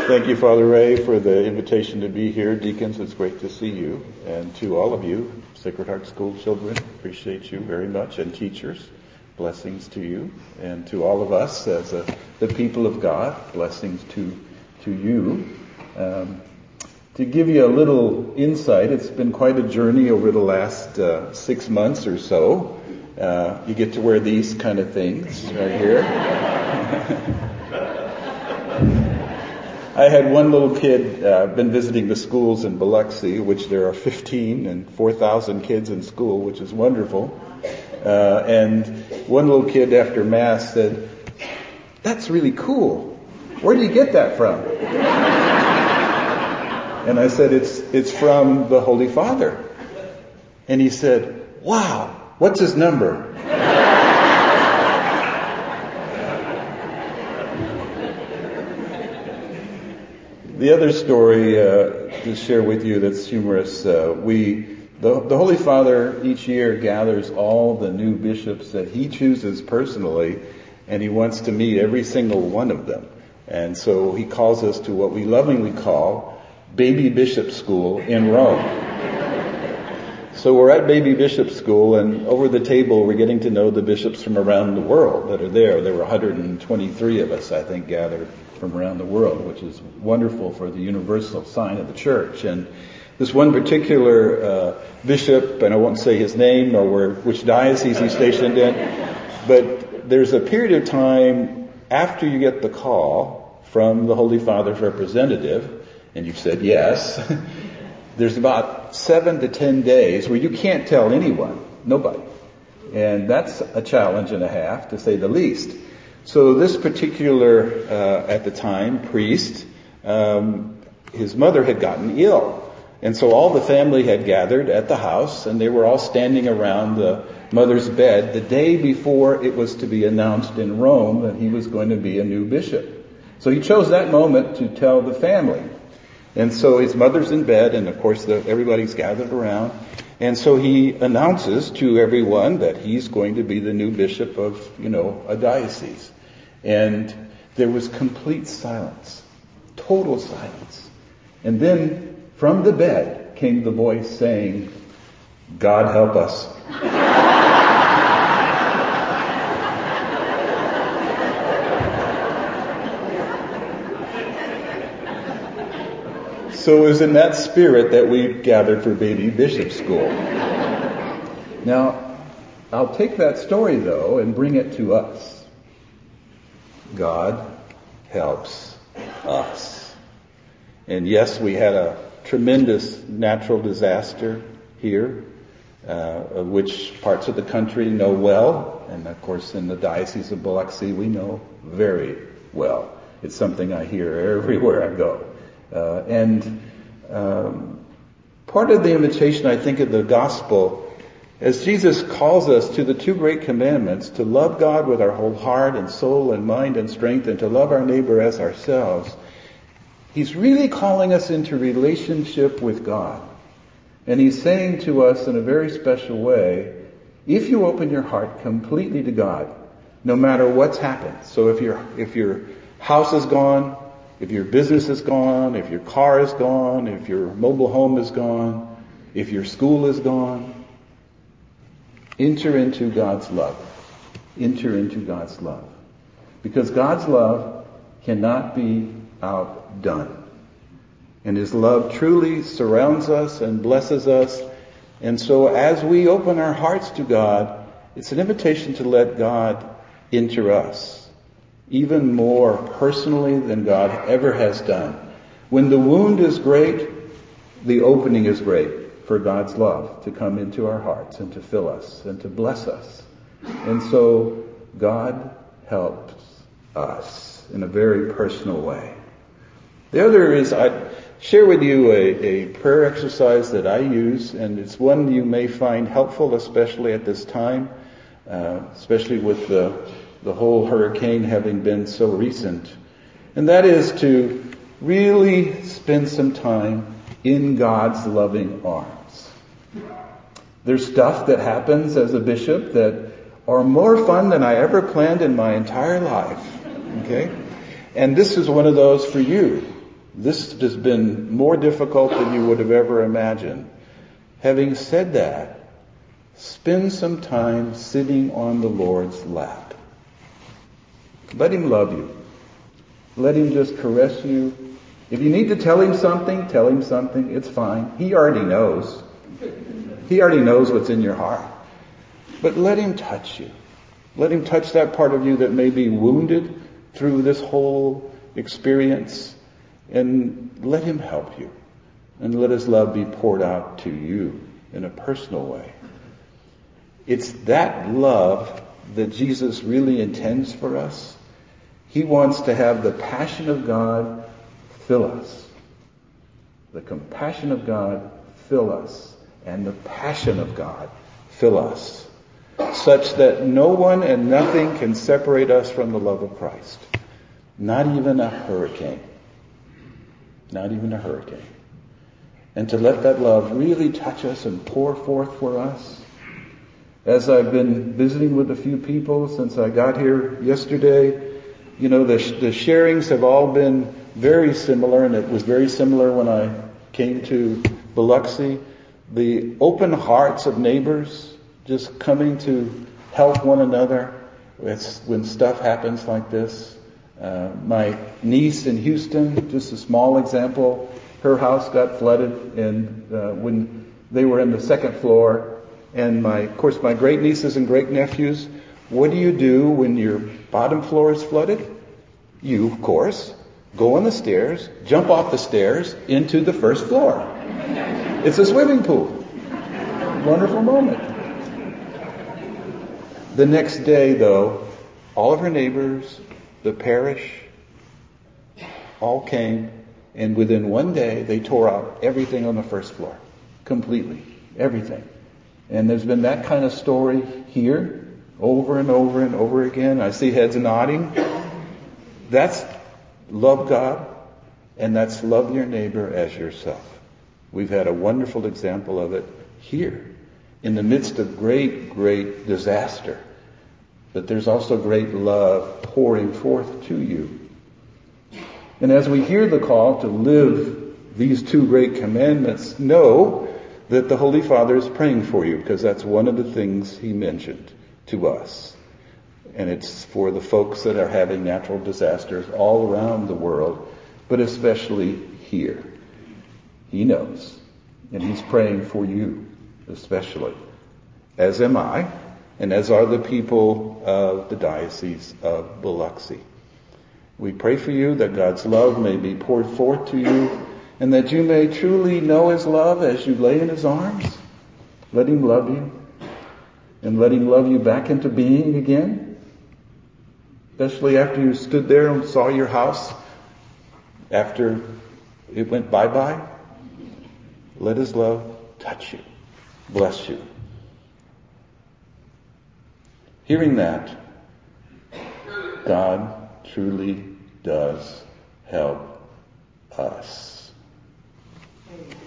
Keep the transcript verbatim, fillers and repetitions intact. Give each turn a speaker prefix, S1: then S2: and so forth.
S1: Thank you, Father Ray, for the invitation to be here. Deacons, it's great to see you. And to all of you, Sacred Heart School children, appreciate you very much. And teachers, blessings to you. And to all of us as a, the people of God, blessings to, to you. Um, to give you a little insight, it's been quite a journey over the last uh, six months or so. Uh, you get to wear these kind of things right here. I had one little kid, uh, been visiting the schools in Biloxi, which there are fifteen and four thousand kids in school, which is wonderful. Uh, and one little kid after Mass said, "That's really cool. Where do you get that from?" And I said, it's, it's from the Holy Father. And he said, "Wow, what's his number?" The other story uh, to share with you that's humorous, uh, we the, the Holy Father each year gathers all the new bishops that he chooses personally, and he wants to meet every single one of them. And so he calls us to what we lovingly call Baby Bishop School in Rome. So we're at Baby Bishop School, and over the table we're getting to know the bishops from around the world that are there. There were one hundred twenty-three of us, I think, gathered from around the world, which is wonderful for the universal sign of the church. And this one particular uh, bishop, and I won't say his name or where, which diocese he's stationed in, but there's a period of time after you get the call from the Holy Father's representative, and you've said yes, there's about seven to ten days where you can't tell anyone, nobody. And that's a challenge and a half, to say the least. So this particular, uh, at the time, priest, um, his mother had gotten ill. And so all the family had gathered at the house, and they were all standing around the mother's bed the day before it was to be announced in Rome that he was going to be a new bishop. So he chose that moment to tell the family. And so his mother's in bed, and of course the, everybody's gathered around. And so he announces to everyone that he's going to be the new bishop of, you know, a diocese. And there was complete silence, total silence. And then from the bed came the voice saying, "God help us." So it was in that spirit that we gathered for Baby Bishop School. Now, I'll take that story, though, and bring it to us. God helps us. And yes, we had a tremendous natural disaster here, uh, of which parts of the country know well. And of course, in the Diocese of Biloxi, we know very well. It's something I hear everywhere I go. Uh, and um, part of the invitation, I think, of the gospel, as Jesus calls us to the two great commandments, to love God with our whole heart and soul and mind and strength, and to love our neighbor as ourselves, he's really calling us into relationship with God. And he's saying to us in a very special way, if you open your heart completely to God, no matter what's happened. So if your if your house is gone, if your business is gone, if your car is gone, if your mobile home is gone, if your school is gone, enter into God's love. Enter into God's love. Because God's love cannot be outdone. And his love truly surrounds us and blesses us. And so as we open our hearts to God, it's an invitation to let God enter us, even more personally than God ever has done. When the wound is great, the opening is great for God's love to come into our hearts and to fill us and to bless us. And so God helps us in a very personal way. The other is, I share with you a, a prayer exercise that I use, and it's one you may find helpful, especially at this time, uh, especially with the, the whole hurricane having been so recent. And that is to really spend some time in God's loving arms. There's stuff that happens as a bishop that are more fun than I ever planned in my entire life. Okay? And this is one of those for you. This has been more difficult than you would have ever imagined. Having said that, spend some time sitting on the Lord's lap. Let him love you. Let him just caress you. If you need to tell him something, tell him something. It's fine. He already knows. He already knows what's in your heart. But let him touch you. Let him touch that part of you that may be wounded through this whole experience. And let him help you. And let his love be poured out to you in a personal way. It's that love that Jesus really intends for us. He wants to have the passion of God fill us. The compassion of God fill us. And the passion of God fill us. Such that no one and nothing can separate us from the love of Christ. Not even a hurricane. Not even a hurricane. And to let that love really touch us and pour forth for us. As I've been visiting with a few people since I got here yesterday, you know, the, the sharings have all been very similar, and it was very similar when I came to Biloxi. The open hearts of neighbors just coming to help one another it's when stuff happens like this. Uh, my niece in Houston, just a small example, her house got flooded, and uh, when they were in the second floor, and my, of course, my great nieces and great nephews, what do you do when your bottom floor is flooded? You, of course, go on the stairs, jump off the stairs into the first floor. It's a swimming pool. Wonderful moment. The next day, though, all of her neighbors, the parish, all came, and within one day, they tore out everything on the first floor. Completely. Everything. And there's been that kind of story here, over and over and over again. I see heads nodding. That's love God, and that's love your neighbor as yourself. We've had a wonderful example of it here, in the midst of great, great disaster. But there's also great love pouring forth to you. And as we hear the call to live these two great commandments, know that the Holy Father is praying for you, because that's one of the things he mentioned to us. And it's for the folks that are having natural disasters all around the world, but especially here. He knows. And he's praying for you, especially. As am I, and as are the people of the Diocese of Biloxi. We pray for you that God's love may be poured forth to you, and that you may truly know his love as you lay in his arms. Let him love you, and let him love you back into being again. Especially after you stood there and saw your house, after it went bye-bye. Let his love touch you, bless you. Hearing that, God truly does help us.